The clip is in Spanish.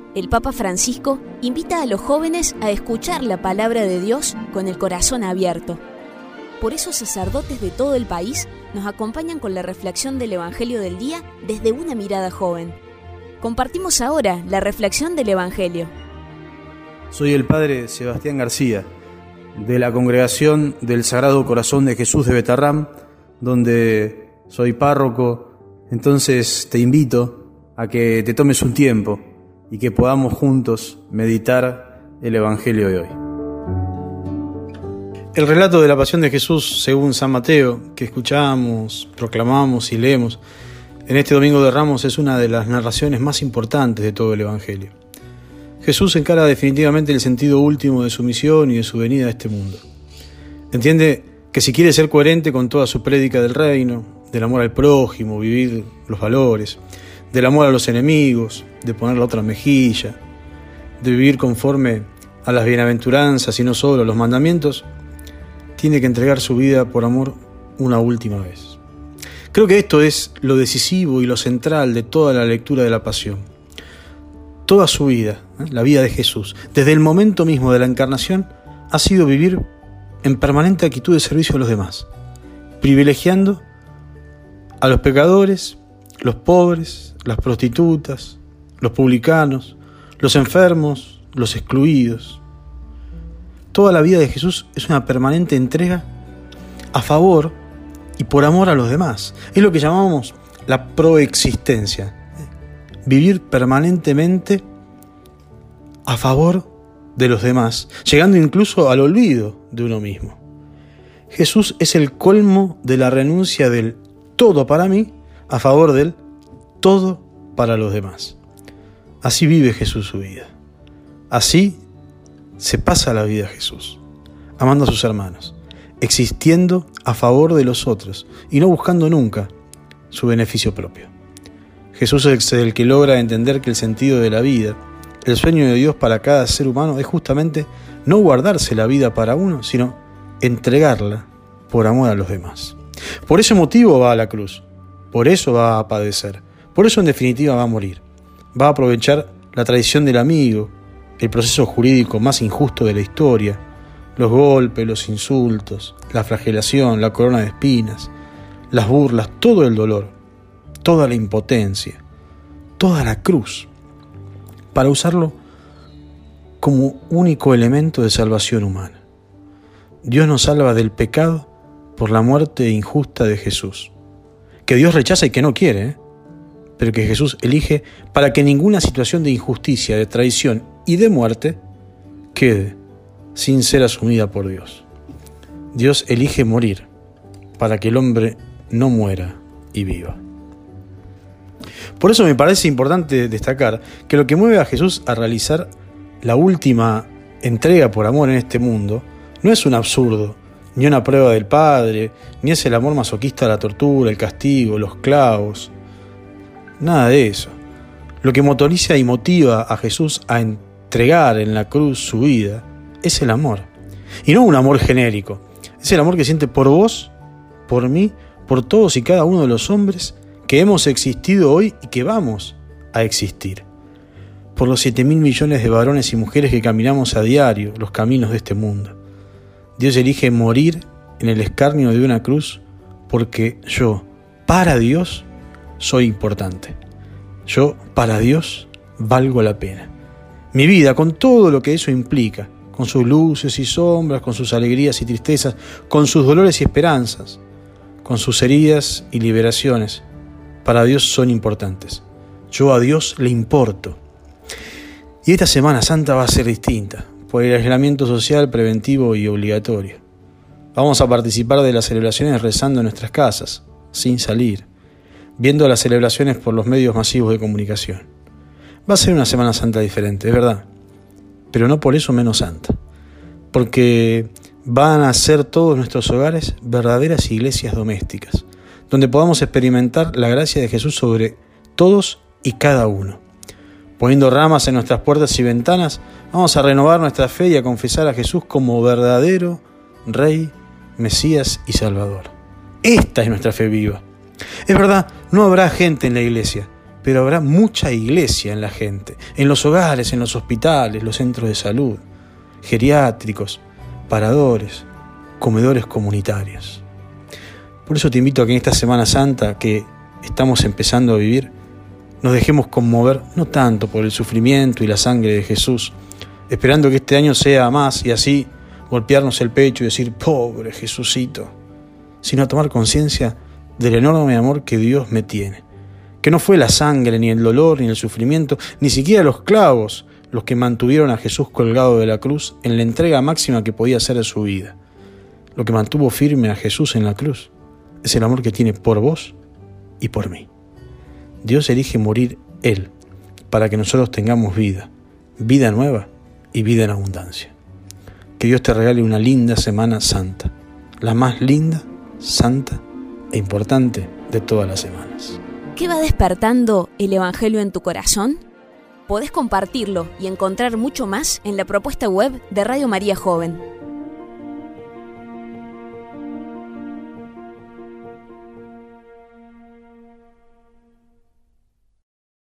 el Papa Francisco invita a los jóvenes a escuchar la palabra de Dios con el corazón abierto. Por eso sacerdotes de todo el país nos acompañan con la reflexión del Evangelio del día desde una mirada joven. Compartimos ahora la reflexión del Evangelio. Soy el Padre Sebastián García, de la Congregación del Sagrado Corazón de Jesús de Betarrám, donde soy párroco. Entonces te invito a que te tomes un tiempo y que podamos juntos meditar el Evangelio de hoy. El relato de la Pasión de Jesús según San Mateo, que escuchamos, proclamamos y leemos en este Domingo de Ramos, es una de las narraciones más importantes de todo el Evangelio. Jesús encara definitivamente el sentido último de su misión y de su venida a este mundo. Entiende que si quiere ser coherente con toda su prédica del reino, del amor al prójimo, vivir los valores, del amor a los enemigos, de poner la otra mejilla, de vivir conforme a las bienaventuranzas y no solo a los mandamientos, tiene que entregar su vida por amor una última vez. Creo que esto es lo decisivo y lo central de toda la lectura de la Pasión. Toda su vida, la vida de Jesús, desde el momento mismo de la encarnación, ha sido vivir en permanente actitud de servicio a los demás, privilegiando a los pecadores, los pobres, las prostitutas, los publicanos, los enfermos, los excluidos. Toda la vida de Jesús es una permanente entrega a favor y por amor a los demás. Es lo que llamamos la proexistencia. Vivir permanentemente a favor de los demás, llegando incluso al olvido de uno mismo. Jesús es el colmo de la renuncia del todo para mí a favor del todo para los demás. Así vive Jesús su vida. Así se pasa la vida Jesús, amando a sus hermanos, existiendo a favor de los otros y no buscando nunca su beneficio propio. Jesús es el que logra entender que el sentido de la vida, el sueño de Dios para cada ser humano es justamente no guardarse la vida para uno, sino entregarla por amor a los demás. Por ese motivo va a la cruz, por eso va a padecer, por eso en definitiva va a morir. Va a aprovechar la traición del amigo, el proceso jurídico más injusto de la historia, los golpes, los insultos, la flagelación, la corona de espinas, las burlas, todo el dolor, toda la impotencia, toda la cruz, para usarlo como único elemento de salvación humana. Dios nos salva del pecado por la muerte injusta de Jesús, que Dios rechaza y que no quiere, pero que Jesús elige para que ninguna situación de injusticia, de traición y de muerte quede sin ser asumida por Dios. Dios elige morir para que el hombre no muera y viva. Por eso me parece importante destacar que lo que mueve a Jesús a realizar la última entrega por amor en este mundo no es un absurdo, ni una prueba del Padre, ni es el amor masoquista a la tortura, el castigo, los clavos. Nada de eso. Lo que motoriza y motiva a Jesús a entregar en la cruz su vida es el amor. Y no un amor genérico. Es el amor que siente por vos, por mí, por todos y cada uno de los hombres que hemos existido hoy y que vamos a existir. Por los 7.000 millones de varones y mujeres que caminamos a diario los caminos de este mundo. Dios elige morir en el escarnio de una cruz porque yo, para Dios, soy importante. Yo, para Dios, valgo la pena. Mi vida, con todo lo que eso implica, con sus luces y sombras, con sus alegrías y tristezas, con sus dolores y esperanzas, con sus heridas y liberaciones, para Dios son importantes. Yo a Dios le importo. Y esta Semana Santa va a ser distinta, por el aislamiento social preventivo y obligatorio. Vamos a participar de las celebraciones rezando en nuestras casas, sin salir, viendo las celebraciones por los medios masivos de comunicación. Va a ser una Semana Santa diferente, es verdad, pero no por eso menos santa, porque van a ser todos nuestros hogares verdaderas iglesias domésticas, donde podamos experimentar la gracia de Jesús sobre todos y cada uno. Poniendo ramas en nuestras puertas y ventanas, vamos a renovar nuestra fe y a confesar a Jesús como verdadero Rey, Mesías y Salvador. Esta es nuestra fe viva. Es verdad, no habrá gente en la iglesia, pero habrá mucha iglesia en la gente, en los hogares, en los hospitales, los centros de salud, geriátricos, paradores, comedores comunitarios. Por eso te invito a que en esta Semana Santa que estamos empezando a vivir, nos dejemos conmover no tanto por el sufrimiento y la sangre de Jesús, esperando que este año sea más y así golpearnos el pecho y decir, pobre Jesucito, sino a tomar conciencia del enorme amor que Dios me tiene, que no fue la sangre, ni el dolor, ni el sufrimiento, ni siquiera los clavos los que mantuvieron a Jesús colgado de la cruz en la entrega máxima que podía hacer de su vida. Lo que mantuvo firme a Jesús en la cruz es el amor que tiene por vos y por mí. Dios elige morir Él para que nosotros tengamos vida nueva y vida en abundancia. Que Dios te regale una linda Semana Santa, la más linda, santa e importante de todas las semanas. ¿Qué va despertando el Evangelio en tu corazón? Podés compartirlo y encontrar mucho más en la propuesta web de Radio María Joven.